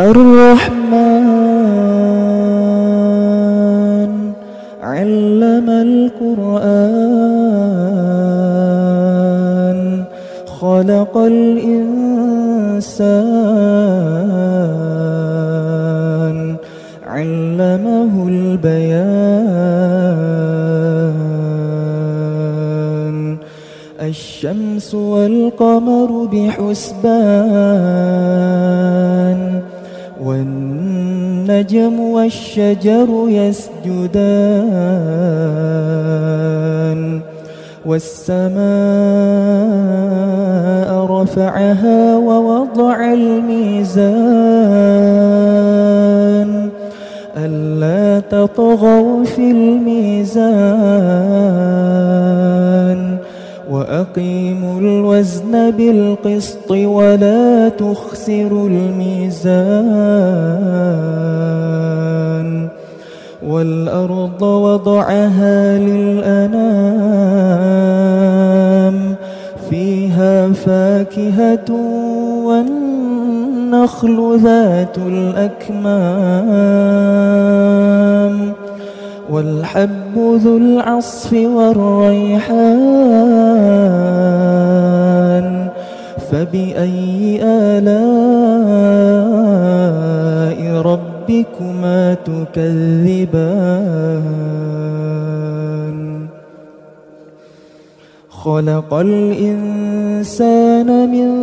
الرحمن علم القرآن خلق الإنسان علمه البيان الشمس والقمر بحسبان والنجم والشجر يسجدان والسماء رفعها ووضع الميزان ألا تطغوا في الميزان وأقيموا الوزن بالقسط ولا تخسروا الميزان والأرض وضعها للأنام فيها فاكهة والنخل ذات الأكمام والحب ذو العصف والريحان فبأي آلاء ربكما تكذبان خلق الإنسان من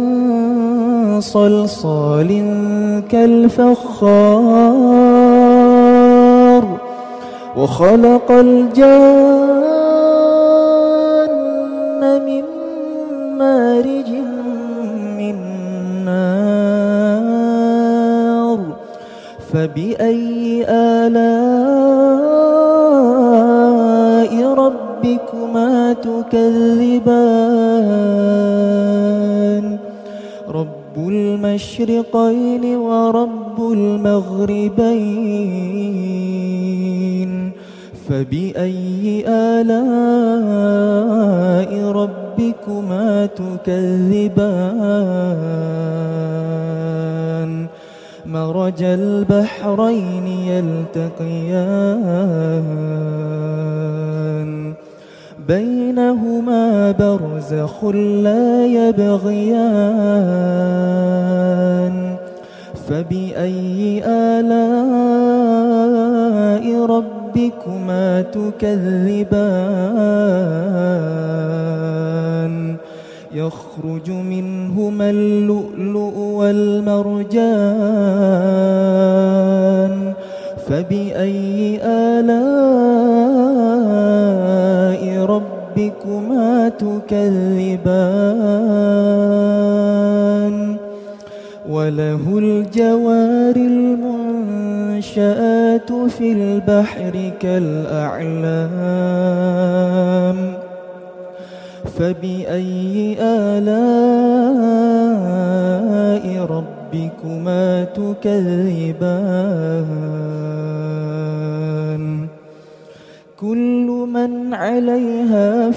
صلصال كالفخار وخلق الجان من مارج من نار فبأي آلاء ربكما تكذبان رب المشرقين ورب المغربين فبأي آلاء ربكما تكذبان مرج البحرين يلتقيان بينهما برزخ لا يبغيان فبأي آلاء ربكما تكذبان يخرج منهما اللؤلؤ والمرجان فبأي آلاء ربكما تكذبان وله الجوار المنشآت في البحر كالأعلام فبأي آلاء ربكما تكذبان كل من عليها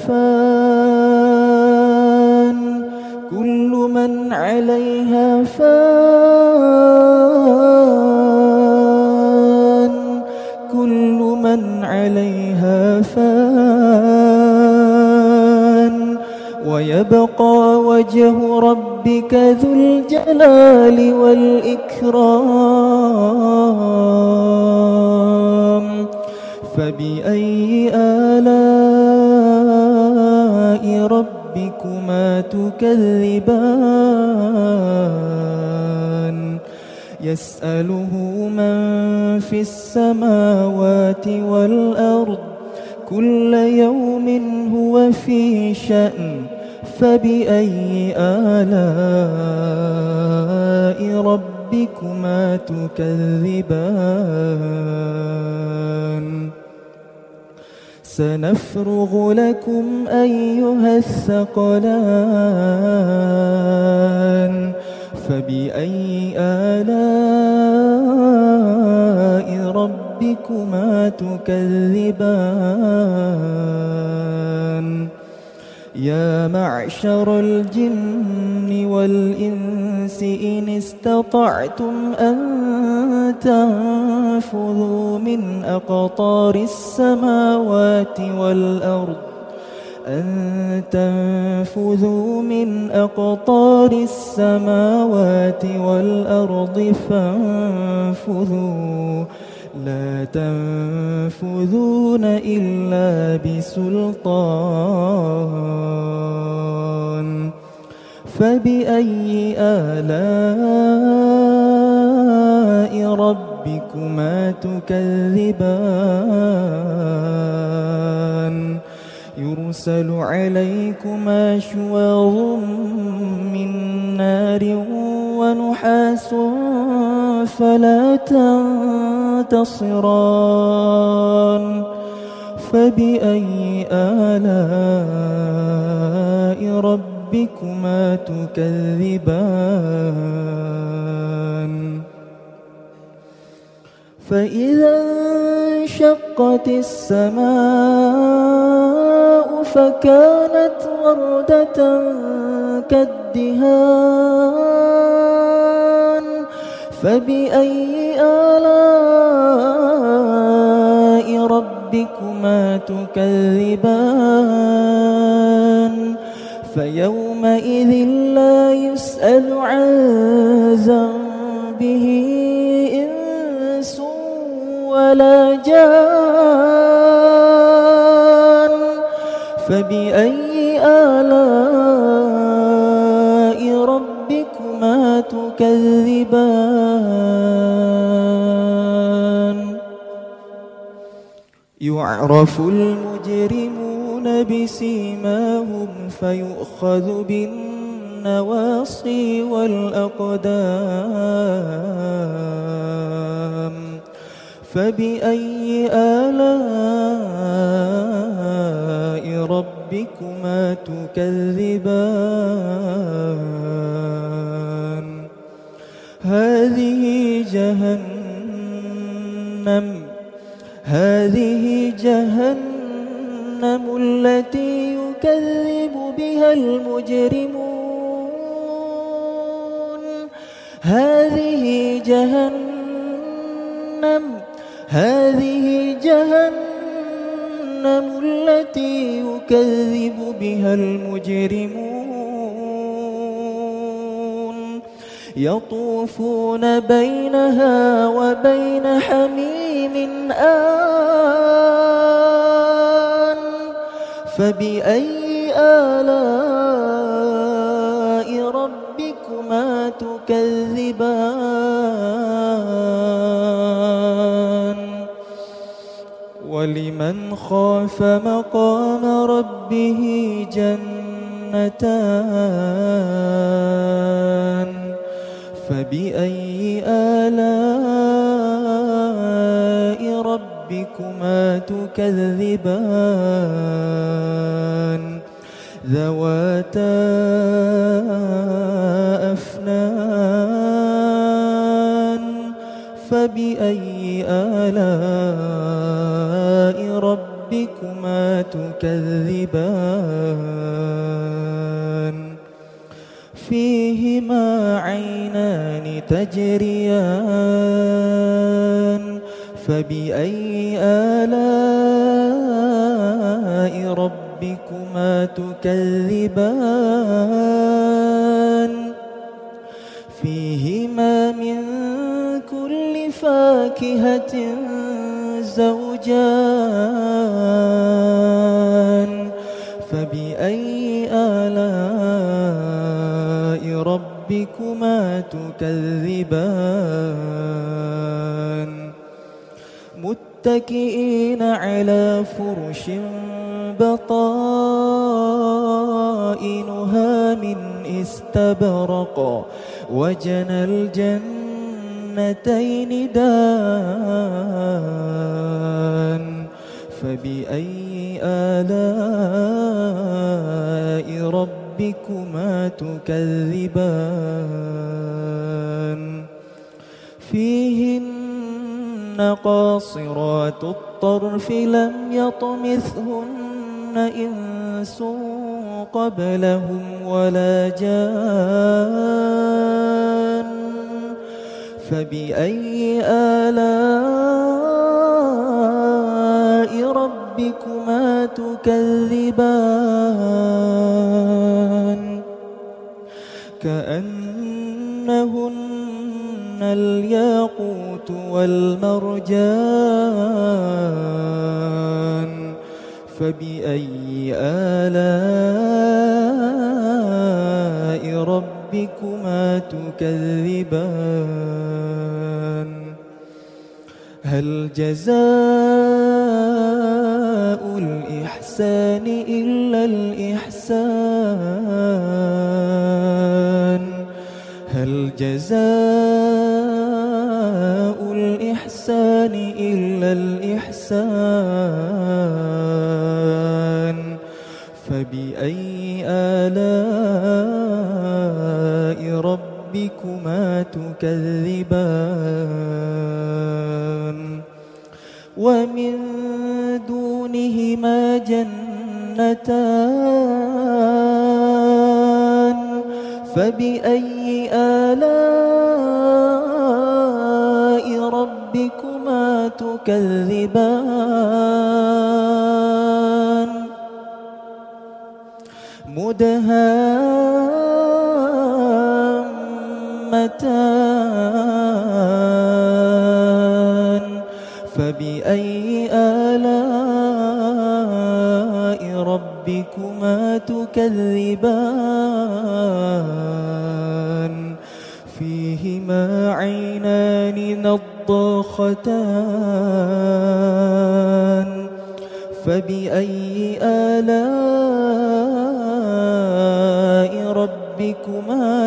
فان كل من عليها فان كل من عليها فان ويبقى وجه ربك ذو الجلال والإكرام فبأي آلاء ربكما تكذبان يسأله من في السماوات والأرض كل يوم هو في شأن فبأي آلاء ربكما تكذبان سنفرغ لكم أيها الثقلان فبأي آلاء ربكما تكذبان يا معشر الجن والإنس إن استطعتم أن تنفذوا من أقطار السماوات والأرض فانفذوا لا تنفذون إلا بسلطان فبأي آلاء ربكما تكذبان يرسل عليكما شواظ من نار ونحاس فلا تنتصران فبأي آلاء ربكما تكذبان فإذا انشقت السماء فكانت وردة كالدهان فبأي آلاء ربكما تكذبان فيومئذ لا يسأل عن ذنبه إنس ولا جان فبأي آلاء ربكما تكذبان يعرف المجرمون بسيماهم فيؤخذ بالنواصي والأقدام فبأي آلاء ربكما تكذبان هذه جهنم التي يكذب بها المجرمون هذه جهنم التي يكذب بها المجرمون يطوفون بينها وبين حميم آن فبأي آلاء ربكما تكذبان ولمن خاف مقام ربه جنتان فبأي آلاء ربكما تكذبان ذواتا أفنان فبأي آلاء ربكما تكذبان فيهما عينان تجريان فبأي آلاء ربكما تكذبان فيهما من كل فاكهة زوجان فبأي آلاء ربكما تكذبان متكئين على فرش بطائنها من استبرق وجنى الجنتين دان فبأي آلاء ربكما تكذبان فيهن قاصرات الطرف لم يطمثهن إنس قبلهم ولا جان فبأي آلاء ربكما تكذبان كأنهن الياقوت والمرجان فبأي آلاء ربكما تكذبان هل جزاء الإحسان إلا الإحسان هل جزاء الإحسان إلا الإحسان فبأي آلاء ربكما تكذبان ومن دونهما جنتان فبأي آلاء ربكما تكذبان مدهامتان فبأي آلاء ربكما تكذبان فيهما عينان نضاختان فبأي آلاء ربكما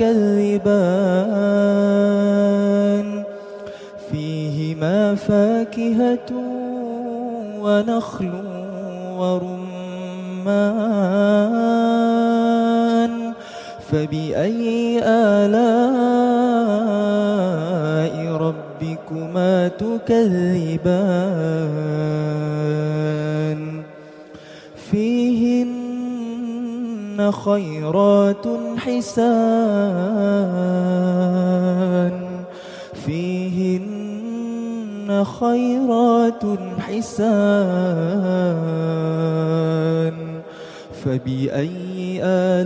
تكذبان فيهما فاكهة ونخل ورمان فبأي آلاء ربكما تكذبان فيهن خيرات حسان فيهن خيرات حسان فبأي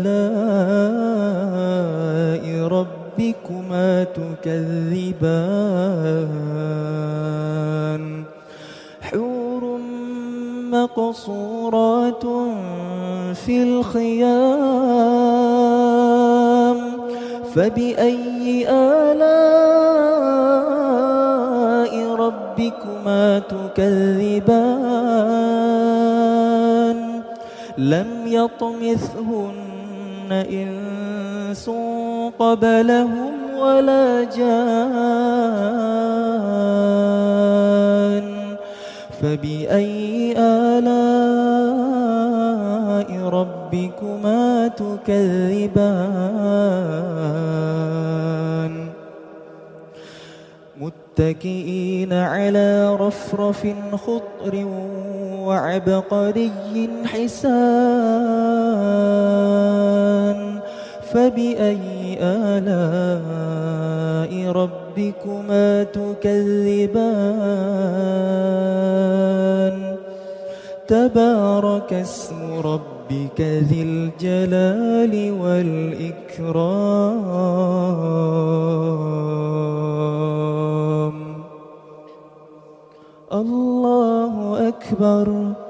آلاء ربكما تكذبان حور مقصورات في الخيام فبأي آلاء ربكما تكذبان لم يطمثهن إنس قبلهم ولا جان فبأي آلاء ربكما تكذبان متكئين على رفرف خضر وعبقري حسان فبأي آلاء ربكما تكذبان تبارك اسم ربك ذي الجلال والإكرام الله أكبر